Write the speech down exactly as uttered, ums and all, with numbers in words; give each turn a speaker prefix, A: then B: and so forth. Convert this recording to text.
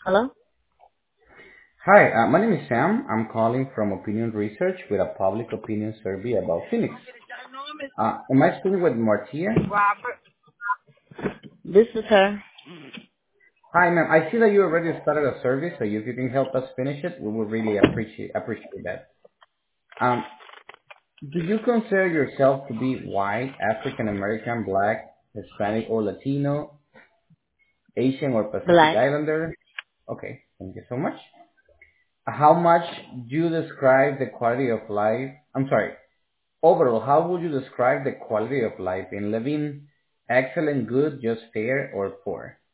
A: Hello?
B: Hi, uh, my name is Sam. I'm calling from Opinion Research with a public opinion survey about Phoenix. Uh, am I speaking with Martia?
A: This is her.
B: Hi, ma'am. I see that you already started a survey, so if you can help us finish it, we would really appreciate appreciate that. Um, do you consider yourself to be white, African American, Black, Hispanic or Latino, Asian or Pacific
A: Black.
B: Islander? Okay, thank you so much. How much do you describe the quality of life? I'm sorry. Overall, how would you describe the quality of life in living? Excellent, good, just fair, or poor?